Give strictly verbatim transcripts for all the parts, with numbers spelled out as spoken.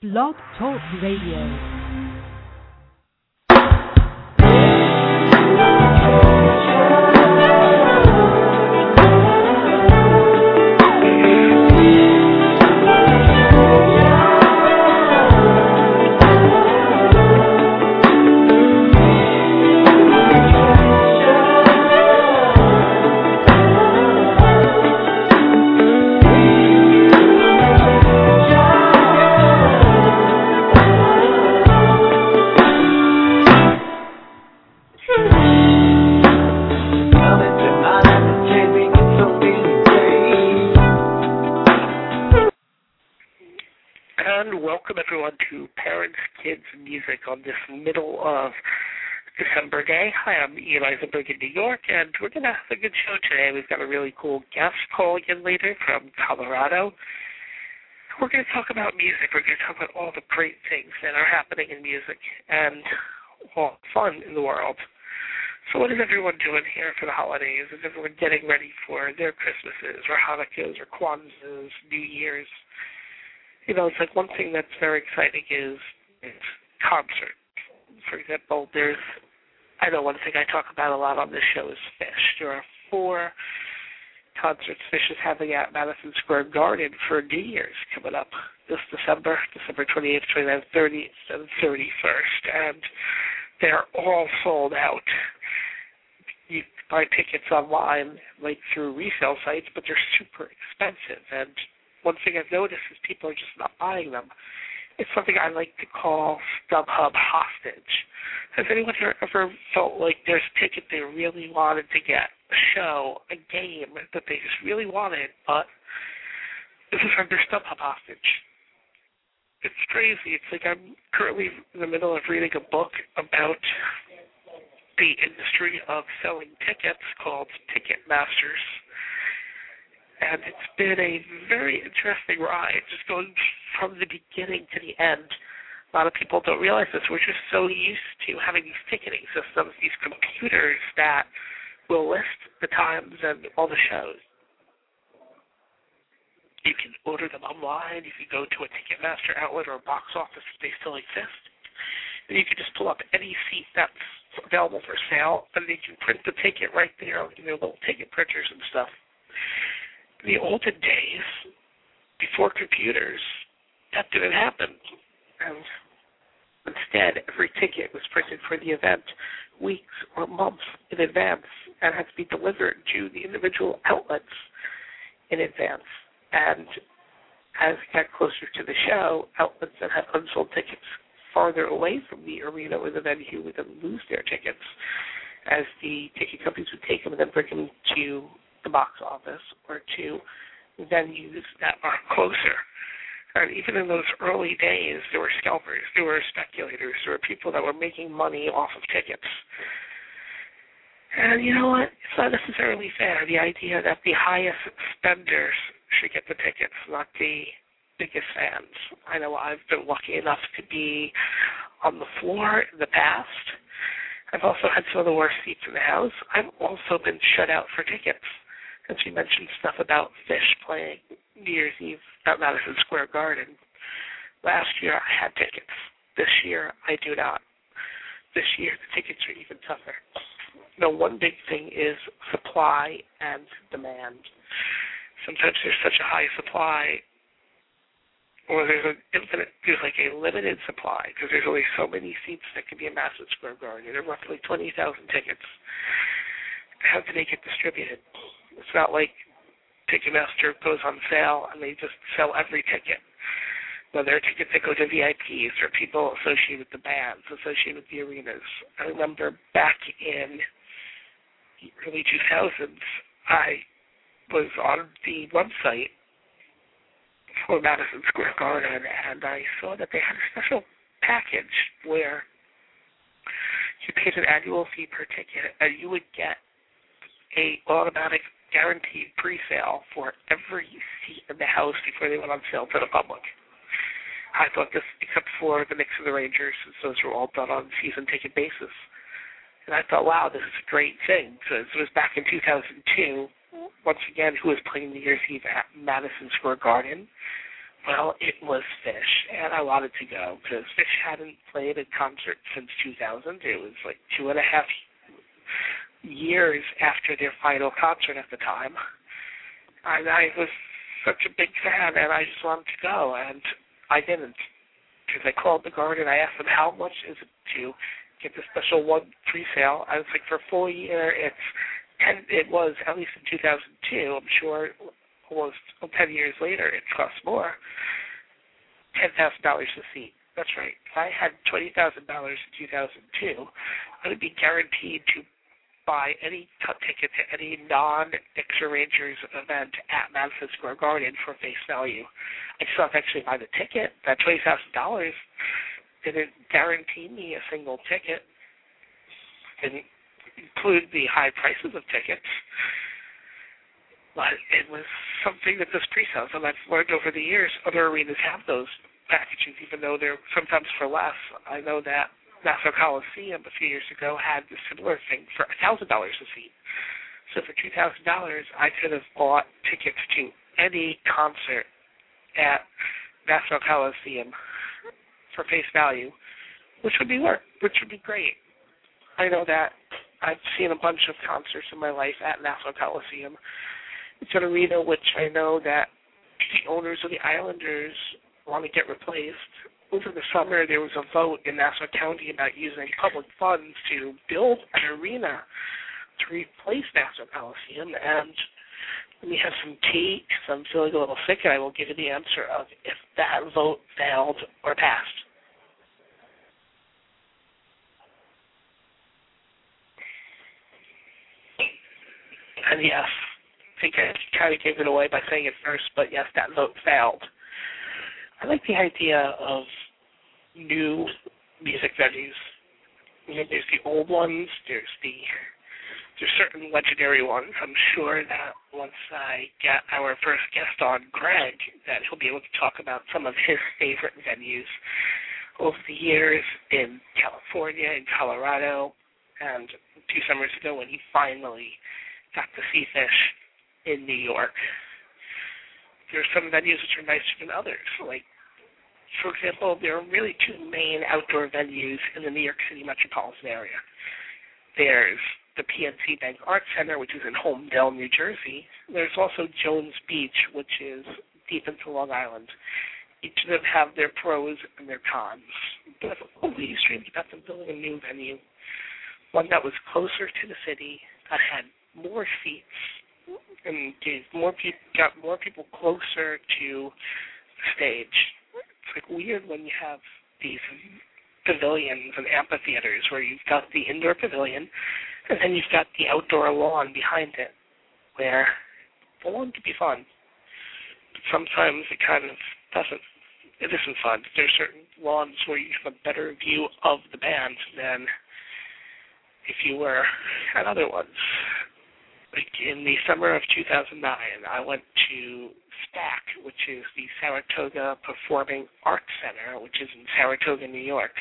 Blog Talk Radio. On this middle of December day. Hi, I'm Ian Eisenberg in New York, and we're going to have a good show today. We've got a really cool guest calling in later from Colorado. We're going to talk about music. We're going to talk about all the great things that are happening in music and all fun in the world. So what is everyone doing here for the holidays? Is everyone getting ready for their Christmases or Hanukkahs or Kwanzas, New Year's? You know, it's like one thing that's very exciting is it's concert. For example, there's, I know one thing I talk about a lot on this show is Phish. There are four concerts Phish is having at Madison Square Garden for New Year's coming up this December, December twenty-eighth, twenty-ninth, thirtieth, and thirty-first, and they're all sold out. You can buy tickets online, like through resale sites, but they're super expensive, and one thing I've noticed is people are just not buying them. It's something I like to call StubHub hostage. Has anyone here ever felt like there's a ticket they really wanted to get, a show, a game that they just really wanted, but this is under StubHub hostage? It's crazy. It's like I'm currently in the middle of reading a book about the industry of selling tickets called Ticketmasters. And it's been a very interesting ride, just going from the beginning to the end. A lot of people don't realize this. We're just so used to having these ticketing systems, these computers that will list the times and all the shows. You can order them online. You can go to a Ticketmaster outlet or a box office if they still exist. And you can just pull up any seat that's available for sale, and they can print the ticket right there in their little ticket printers and stuff. In the olden days, before computers, that didn't happen. And instead, every ticket was printed for the event weeks or months in advance and had to be delivered to the individual outlets in advance. And as it got closer to the show, outlets that had unsold tickets farther away from the arena or the venue would then lose their tickets, as the ticket companies would take them and then bring them to the box office or to venues that are closer. And even in those early days, there were scalpers, there were speculators, there were people that were making money off of tickets. And you know what? It's not necessarily fair, the idea that the highest spenders should get the tickets, not the biggest fans. I know I've been lucky enough to be on the floor in the past. I've also had some of the worst seats in the house. I've also been shut out for tickets. Since you mentioned stuff about Phish playing New Year's Eve at Madison Square Garden. Last year, I had tickets. This year, I do not. This year, the tickets are even tougher. You know, one big thing is supply and demand. Sometimes there's such a high supply, or there's an infinite, there's like a limited supply, because there's only so many seats that can be in Madison Square Garden. There are roughly twenty thousand tickets. How do they get distributed? It's not like Ticketmaster goes on sale and they just sell every ticket. No, there are tickets that go to V I Ps or people associated with the bands, associated with the arenas. I remember back in the early two thousands, I was on the website for Madison Square Garden, and I saw that they had a special package where you paid an annual fee per ticket, and you would get a automatic guaranteed pre-sale for every seat in the house before they went on sale to the public. I thought this, except for the Knicks and the Rangers, since those were all done on season ticket basis. And I thought, wow, this is a great thing, because it was back in two thousand two, once again, who was playing New Year's Eve at Madison Square Garden? Well, it was Phish, and I wanted to go because Phish hadn't played a concert since two thousand. It was like two and a half years after their final concert at the time. And I was such a big fan, and I just wanted to go, and I didn't. Because I called the Garden, I asked them how much is it to get the special one pre-sale. I was like, for a full year, it's ten. It was at least in two thousand two. I'm sure almost well, ten years later, it costs more. Ten thousand dollars a seat. That's right. If I had twenty thousand dollars in two thousand two, I would be guaranteed to buy any t- ticket to any non-Extra Rangers event at Madison Square Garden for face value. I still have to actually buy the ticket. That twenty thousand dollars didn't guarantee me a single ticket. Didn't include the high prices of tickets. But it was something that does pre-sales, and I've learned over the years other arenas have those packages, even though they're sometimes for less. I know that Nassau Coliseum a few years ago had a similar thing for one thousand dollars a seat. So for two thousand dollars, I could have bought tickets to any concert at Nassau Coliseum for face value, which would be work, which would be great. I know that I've seen a bunch of concerts in my life at Nassau Coliseum. It's an arena which I know that the owners of the Islanders want to get replaced. Over the summer, there was a vote in Nassau County about using public funds to build an arena to replace Nassau Coliseum, and we have some tea, because I'm feeling a little sick, and I will give you the answer of if that vote failed or passed. And yes, I think I kind of gave it away by saying it first, but yes, that vote failed. I like the idea of new music venues. You know, there's the old ones, there's the there's certain legendary ones. I'm sure that once I get our first guest on, Greg, that he'll be able to talk about some of his favorite venues over the years in California, in Colorado, and two summers ago when he finally got to see Phish in New York. There are some venues which are nicer than others, like, for example, there are really two main outdoor venues in the New York City metropolitan area. There's the P N C Bank Arts Center, which is in Holmdel, New Jersey. There's also Jones Beach, which is deep into Long Island. Each of them have their pros and their cons. But I've always dreamed about them building a new venue, one that was closer to the city, that had more seats, and gave more people got more people closer to the stage. It's like weird when you have these pavilions and amphitheaters where you've got the indoor pavilion and then you've got the outdoor lawn behind it, where the lawn can be fun, but sometimes it kind of doesn't. It isn't fun. There's certain lawns where you have a better view of the band than if you were at other ones. Like in the summer of two thousand nine, I went to SPAC, which is the Saratoga Performing Arts Center, which is in Saratoga, New York.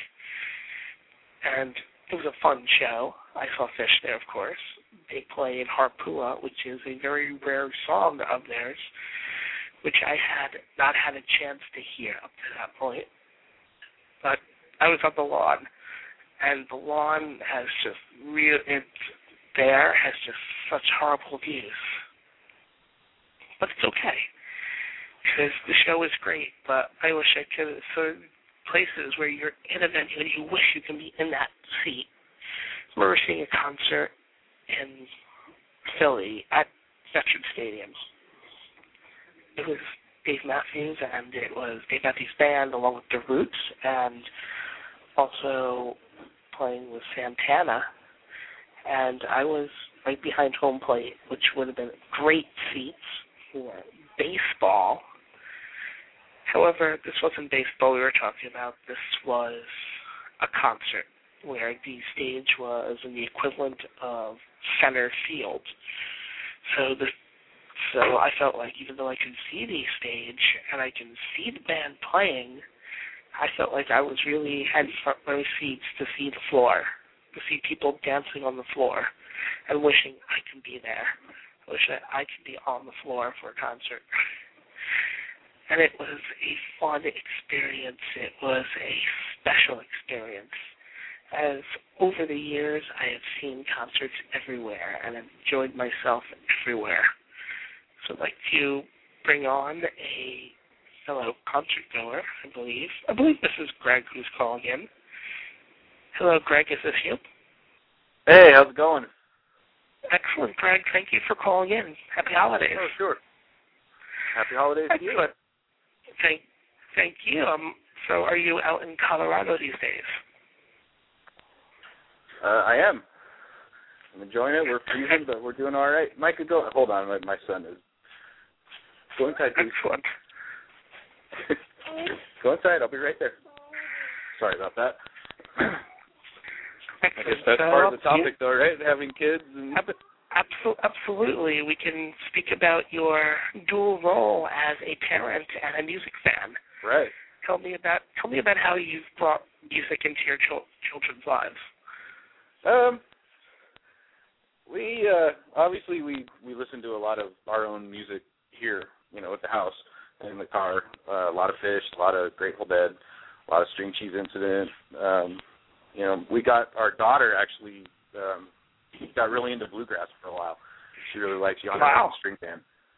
And it was a fun show. I saw Phish there, of course. They played Harpua, which is a very rare song of theirs, which I had not had a chance to hear up to that point. But I was on the lawn, and the lawn has just real, it's there has just such horrible views. But it's okay, because the show is great, but I wish I could, so places where you're in a venue and you wish you can be in that seat. I remember seeing a concert in Philly at Veterans Stadium. It was Dave Matthews, and it was Dave Matthews Band along with The Roots, and also playing with Santana. And I was right behind home plate, which would have been great seats for baseball. However, this wasn't baseball we were talking about. This was a concert where the stage was in the equivalent of center field. So the so I felt like even though I could see the stage and I can see the band playing, I felt like I was really had front row seats to see the floor, to see people dancing on the floor, and wishing I could be there. I wish that I could be on the floor for a concert. and it was a fun experience. It was a special experience. As over the years, I have seen concerts everywhere, and I've enjoyed myself everywhere. So I'd like to bring on a fellow concert goer, I believe. I believe this is Greg who's calling in. Hello, Greg, is this you? Hey, how's it going? Excellent, Greg. Thank you for calling in. Happy holidays. Oh, sure. Happy holidays to you. Excellent. Thank, thank you. Um, so are you out in Colorado these days? Uh, I am. I'm enjoying it. We're freezing, but we're doing all right. Mike, go. Hold on. My, my son is. Go inside, please. Excellent. Go inside. I'll be right there. Sorry about that. I guess that's part of the topic, though, right? Having kids. And... Absolutely. We can speak about your dual role as a parent and a music fan. Right. Tell me about tell me about how you've brought music into your chil- children's lives. Um, we uh, obviously we, we listen to a lot of our own music here, you know, at the house, in the car. Uh, a lot of Fish, a lot of Grateful Dead, a lot of String Cheese Incident. Um, you know, we got our daughter actually um, got really into bluegrass for a while. She really likes Young Wow. String Band.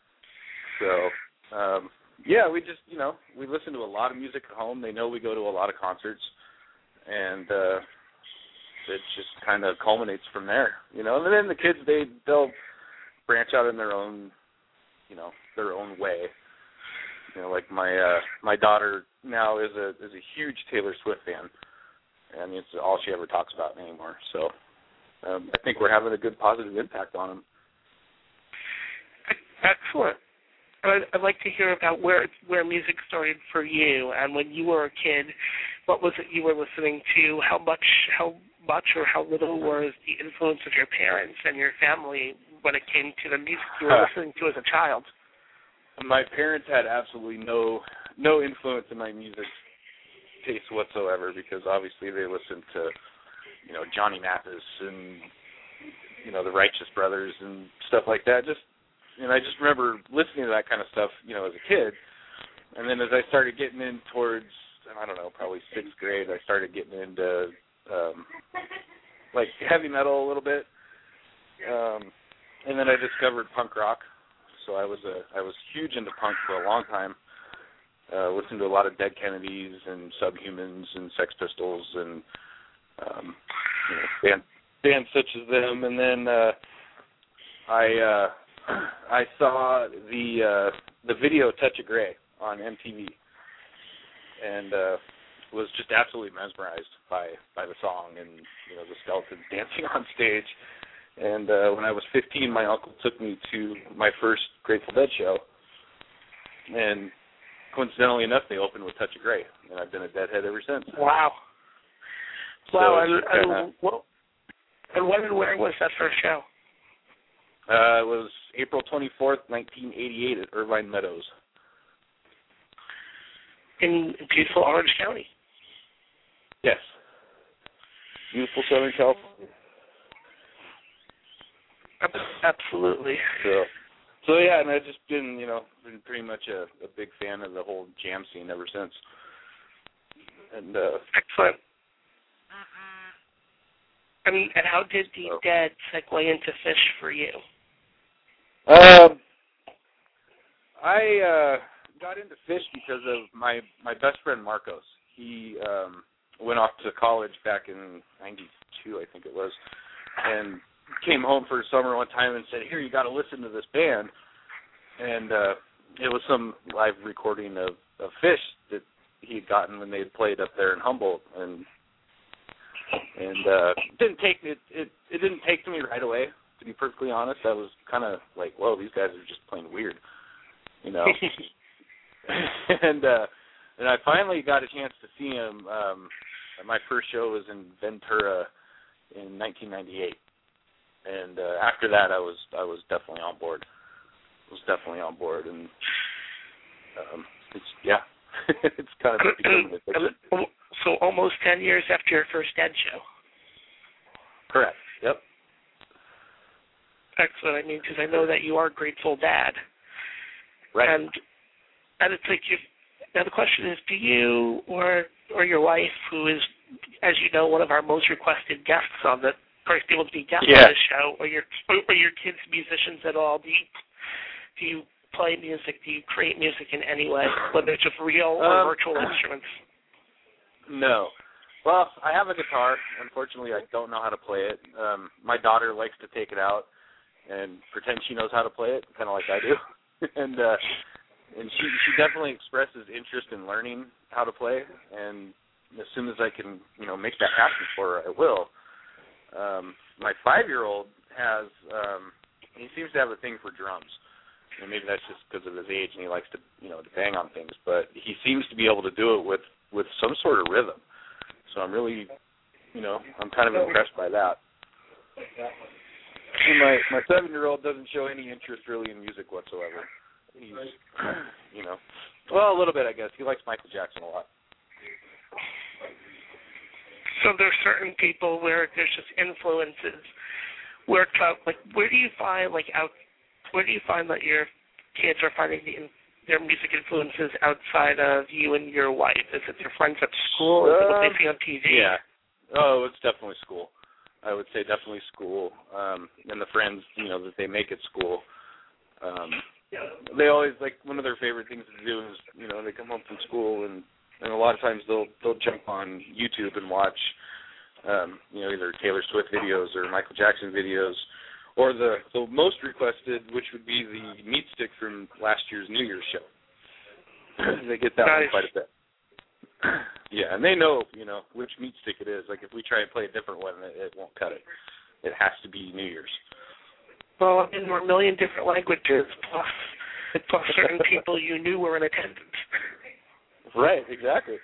So um, yeah, we just you know we listen to a lot of music at home. They know we go to a lot of concerts, and uh, it just kind of culminates from there, you know. And then the kids, they they'll branch out in their own, you know, their own way. You know, like my uh, my daughter now is a is a huge Taylor Swift fan, and it's all she ever talks about anymore. So um, I think we're having a good positive impact on them. Excellent. I'd, I'd like to hear about where where music started for you, and when you were a kid, what was it you were listening to? How much how much or how little was the influence of your parents and your family when it came to the music you were listening to as a child? My parents had absolutely no no influence in my music taste whatsoever, because obviously they listened to, you know, Johnny Mathis and, you know, the Righteous Brothers and stuff like that. Just, and I just remember listening to that kind of stuff, you know, as a kid. And then as I started getting in towards, I don't know, probably sixth grade, I started getting into um, like heavy metal a little bit. Um, and then I discovered punk rock. So I was a I was huge into punk for a long time. Uh, listened to a lot of Dead Kennedys and Subhumans and Sex Pistols and um, you know, band, bands such as them. And then uh, I uh, I saw the uh, the video Touch of Grey on M T V, and uh, was just absolutely mesmerized by, by the song and, you know, the skeletons dancing on stage. And uh, when I was fifteen, my uncle took me to my first Grateful Dead show, and coincidentally enough, they opened with Touch of Grey, and I've been a Deadhead ever since. Wow. So wow, and, kinda, and, what, and when and where was that first show? Uh, it was April twenty-fourth, nineteen eighty-eight at Irvine Meadows. In beautiful Orange County. Yes. Beautiful Southern California. Absolutely. So, so yeah, and I've just been, you know, been pretty much a, a big fan of the whole jam scene ever since. And uh, excellent. I mean, and how did the so. Dead segue into Fish for you? Um, I uh, got into Fish because of my my best friend Marcos. He um, went off to college back in ninety-two, I think it was, and came home for summer one time and said, "Here, you got to listen to this band." And uh, it was some live recording of, of Fish that he had gotten when they had played up there in Humboldt, and and uh, it didn't take it, it it didn't take to me right away. To be perfectly honest, I was kind of like, "Whoa, these guys are just playing weird," you know. and uh, and I finally got a chance to see him. Um, my first show was in Ventura in nineteen ninety-eight. And uh, after that, I was I was definitely on board. I was definitely on board, and um, it's yeah, it's kind of becoming a thing. So almost ten years after your first Dead show. Correct. Yep. Excellent. I mean, because I know that you are Grateful Dad. Right. And and it's like you. Now the question is, do you or or your wife, who is, as you know, one of our most requested guests on the first able to be guests yeah. on this show, or your or your kids musicians at all? Do you do you play music? Do you create music in any way, whether it's with real or um, virtual instruments? No. Well, I have a guitar. Unfortunately, I don't know how to play it. Um, my daughter likes to take it out and pretend she knows how to play it, kind of like I do. and uh, and she she definitely expresses interest in learning how to play. And as soon as I can, you know, make that happen for her, I will. Um, my five-year-old has um, he seems to have a thing for drums. And maybe that's just because of his age, and he likes to, you know, to bang on things. But he seems to be able to do it with, with some sort of rhythm. So I'm really, you know, I'm kind of impressed by that. And my my seven-year-old doesn't show any interest really in music whatsoever. He's, you know, well, a little bit, I guess. He likes Michael Jackson a lot. So there's certain people where there's just influences. Where like where do you find like out where do you find that your kids are finding the, their music influences outside of you and your wife? Is it their friends at school? Is it what they see on T V? Yeah. Oh, it's definitely school. I would say definitely school, um, and the friends, you know, that they make at school. Um, they always, like, one of their favorite things to do is, you know, they come home from school, and, and a lot of times they'll they'll jump on YouTube and watch, um, you know, either Taylor Swift videos or Michael Jackson videos, or the, the most requested, which would be the meat stick from last year's New Year's show. They get that nice. one quite a bit. Yeah, and they know, you know, which meat stick it is. Like, if we try and play a different one, it, it won't cut it. It has to be New Year's. Well, in a million different languages, plus, plus certain people you knew were in attendance. Right, exactly.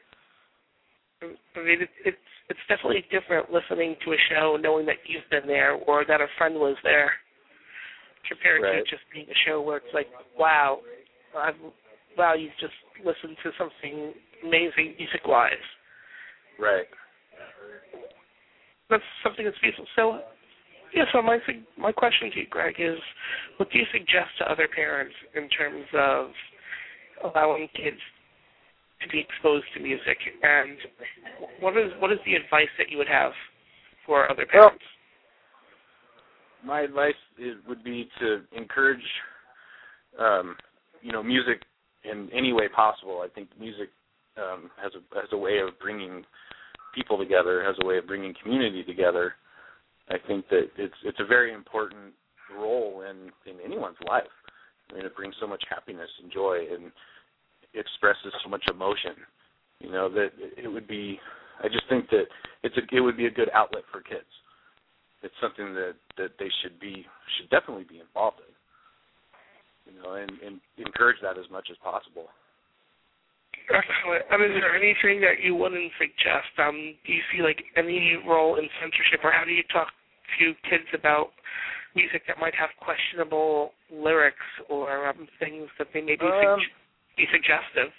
I mean, it, it's it's definitely different listening to a show knowing that you've been there or that a friend was there, compared right. to just being a show where it's like, wow, I've, wow, you've just listened to something amazing music-wise. Right. That's something that's beautiful. So, yeah, so my my question to you, Greg, is what do you suggest to other parents in terms of allowing kids to be exposed to music, and what is what is the advice that you would have for other parents? Well, my advice is, would be to encourage, um, you know, music in any way possible. I think music um, has a has a way of bringing people together, has a way of bringing community together. I think that it's it's a very important role in, in anyone's life. I mean, it brings so much happiness and joy, and expresses so much emotion. You know, that it would be. I just think that it's a it would be a good outlet for kids. It's something that, that they should be should definitely be involved in. You know, and, and encourage that as much as possible. Excellent. And is there anything that you wouldn't suggest? Um, do you see like any role in censorship, or how do you talk to kids about music that might have questionable lyrics or um, things that they may be, um, su- be suggestive?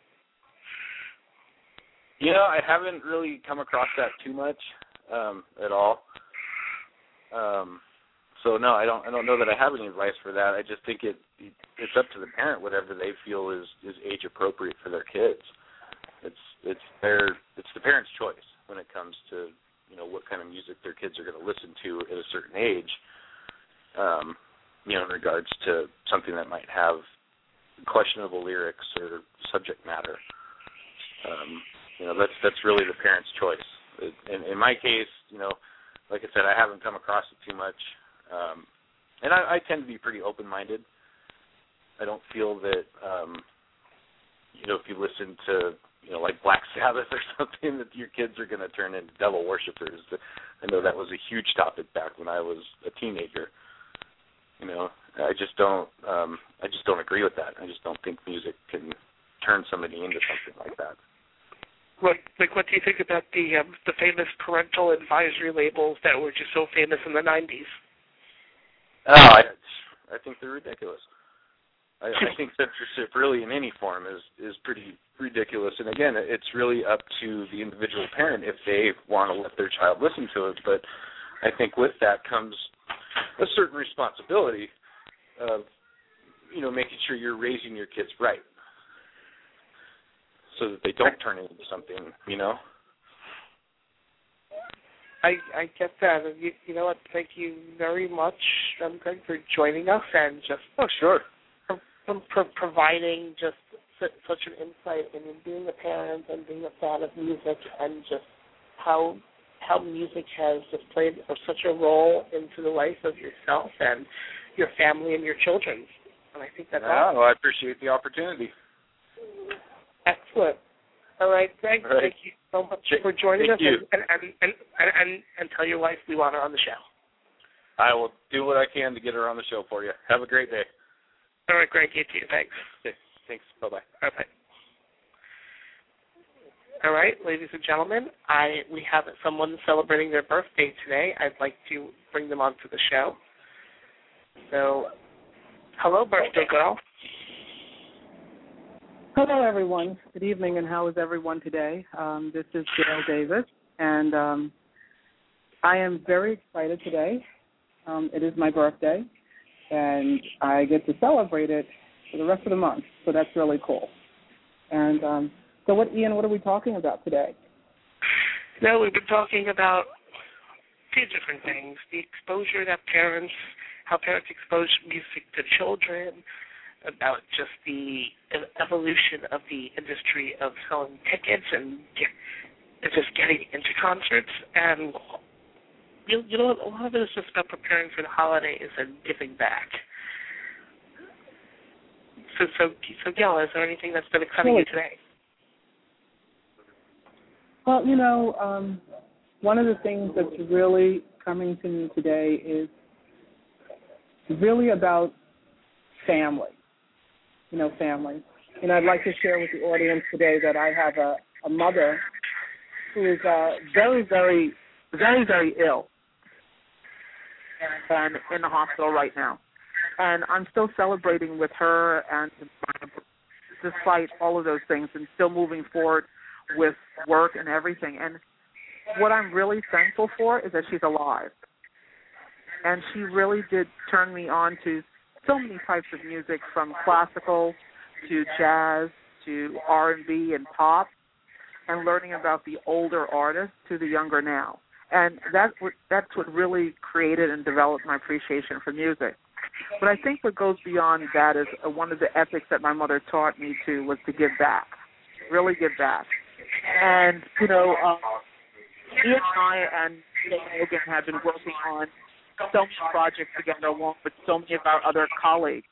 You know, I haven't really come across that too much um, at all. Um, so no, I don't. I don't know that I have any advice for that. I just think it it's up to the parent whatever they feel is, is age appropriate for their kids. It's it's their it's the parent's choice when it comes to, you know, what kind of music their kids are going to listen to at a certain age. Um, you know, in regards to something that might have questionable lyrics or subject matter. Um, you know, that's that's really the parent's choice. In, in my case, you know, like I said, I haven't come across it too much. Um, and I, I tend to be pretty open-minded. I don't feel that, um, you know, if you listen to, you know, like Black Sabbath or something, that your kids are going to turn into devil worshippers. I know that was a huge topic back when I was a teenager. You know, I just don't, um, I just don't agree with that. I just don't think music can turn somebody into something like that. Like, like what do you think about the um, the famous parental advisory labels that were just so famous in the nineties? Oh, I, I think they're ridiculous. I, I think censorship really in any form is, is pretty ridiculous. And, again, it's really up to the individual parent if they want to let their child listen to it. But I think with that comes a certain responsibility of, you know, making sure you're raising your kids right. so that they don't turn into something, you know? I I get that. And you, you know what? Thank you very much, um, Greg, for joining us and just oh sure, for, for, for providing just su- such an insight into being a parent and being a fan of music and just how how music has just played such a role into the life of yourself and your family and your children. And I think that's yeah, awesome. well, I appreciate the opportunity. Excellent. All right, Greg, All right. thank you so much for joining thank us you. and, and, and, and, and, and tell your wife we want her on the show. I will do what I can to get her on the show for you. Have a great day. All right, Greg, you too. Thanks. Okay, thanks. Bye-bye. Bye-bye. All right, ladies and gentlemen, I we have someone celebrating their birthday today. I'd like to bring them onto the show. So, hello, birthday girl. Hello, everyone. Good evening, and how is everyone today? Um, this is Gail Davis, and um, I am very excited today. Um, it is my birthday, and I get to celebrate it for the rest of the month, so that's really cool. And um, so, what, Ian, what are we talking about today? No, we've been talking about two different things: the exposure that parents, how parents expose music to children, about just the evolution of the industry of selling tickets and get, just getting into concerts. And, you, you know, a lot of it is just about preparing for the holidays and giving back. So, so, so Gail, is there anything that's been exciting you today? Well, you know, um, one of the things that's really coming to me today is really about family. You know, family. And I'd like to share with the audience today that I have a, a mother who is uh, very, very, very, very ill and in the hospital right now. And I'm still celebrating with her, and despite all of those things, and still moving forward with work and everything. And what I'm really thankful for is that she's alive. And she really did turn me on to so many types of music, from classical to jazz to R and B and pop, and learning about the older artists to the younger now. And that that's what really created and developed my appreciation for music. But I think what goes beyond that is uh, one of the ethics that my mother taught me to was to give back, really give back. And, you know, uh, Ian and I and Logan have been working on so many projects together along with so many of our other colleagues.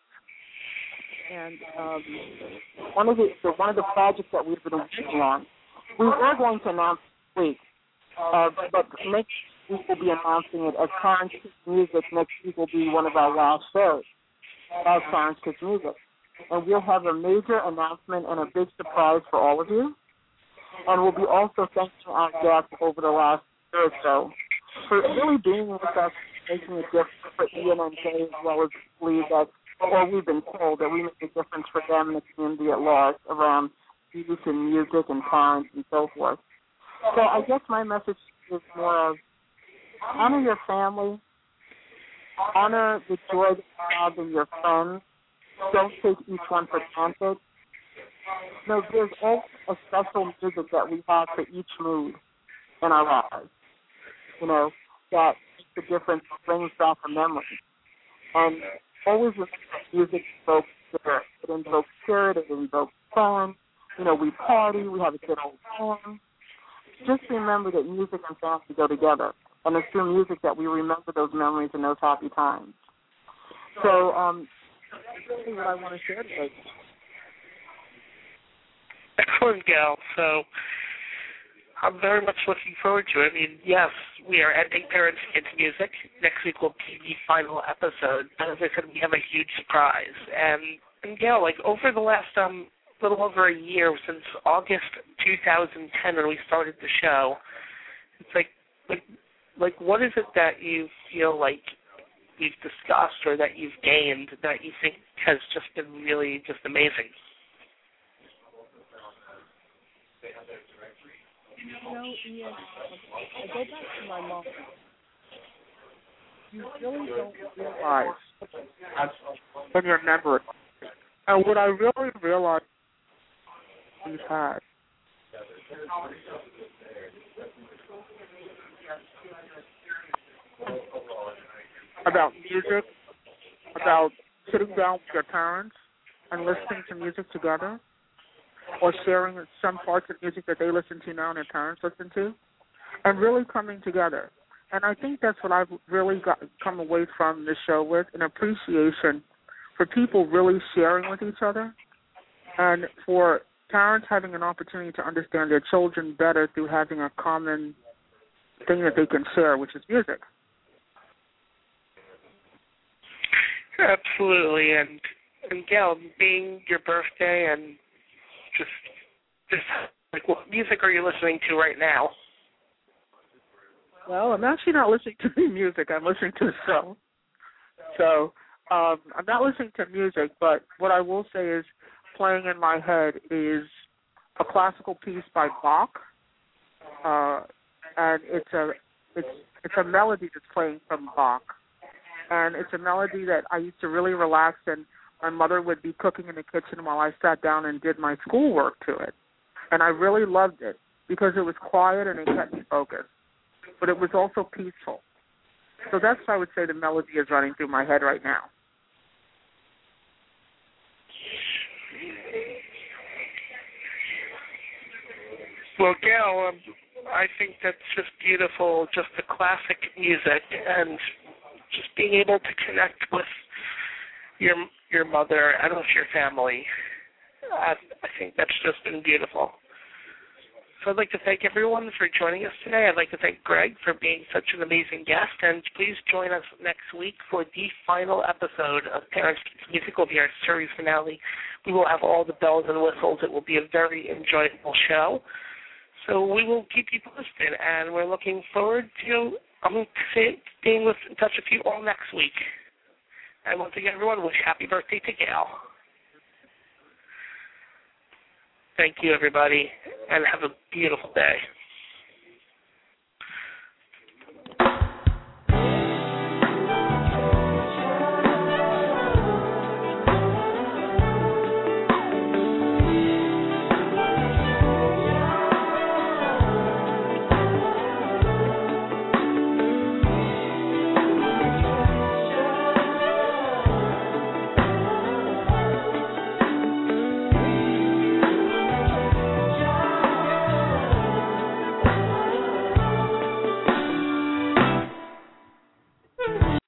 And um, one of the so one of the projects that we've been working on, we were going to announce this week, uh, but next week we'll be announcing it as Clarence Kids Music. Next week will be one of our last shows of Clarence Kids Music. And we'll have a major announcement and a big surprise for all of you. And we'll be also thanking our guests over the last year or so for really being with us, making a difference for Ian and Kay, as well as believe that, or we've been told that we make a difference for them and the community at large around youth and music and parents and so forth. So I guess my message is more of honor your family, honor the joy that you have in your friends, don't take each one for granted. You know, there's always a special music that we have for each mood in our lives, you know, that makes a difference, brings back a memory. And always remember music invokes spirit. It invokes spirit, it invokes fun. You know, we party, we have a good old time. Just remember that music and family go together. And it's through music that we remember those memories and those happy times. So um, that's really what I want to share today. Excellent, Gail. So I'm very much looking forward to it. I mean, yes, we are ending Parents Kids Music. Next week will be the final episode. But as I said, we have a huge surprise. And, and Gail, like over the last um little over a year, since August two thousand ten when we started the show, it's like, like, like what is it that you feel like you've discussed or that you've gained that you think has just been really just amazing? You know, Ian, I go back to my mom. You really don't realize when you remember it. And what I really realized we've had About music, about sitting down with your parents and listening to music together, or sharing some parts of music that they listen to now and their parents listen to, and really coming together. And I think that's what I've really got come away from the show with, an appreciation for people really sharing with each other, and for parents having an opportunity to understand their children better through having a common thing that they can share, which is music. Absolutely, and and Gail, being your birthday, and just just like, what music are you listening to right now? Well, I'm actually not listening to the music. I'm listening to the show. So um, I'm not listening to music, but what I will say is playing in my head is a classical piece by Bach, uh, and it's a it's it's a melody that's playing from Bach. And it's a melody that I used to really relax, and my mother would be cooking in the kitchen while I sat down and did my schoolwork to it. And I really loved it because it was quiet and it kept me focused. But it was also peaceful. So that's why I would say the melody is running through my head right now. Well, Gail, um, I think that's just beautiful, just the classic music, and just being able to connect with your your mother and with your family. I, I think that's just been beautiful. So I'd like to thank everyone for joining us today. I'd like to thank Greg for being such an amazing guest, and please join us next week for the final episode of Parents Kids Music. Will be our series finale. We will have all the bells and whistles. It will be a very enjoyable show. So we will keep you posted, and we're looking forward to um, being with, in touch with you all next week. And once again, everyone, wish happy birthday to Gail. Thank you, everybody, and have a beautiful day.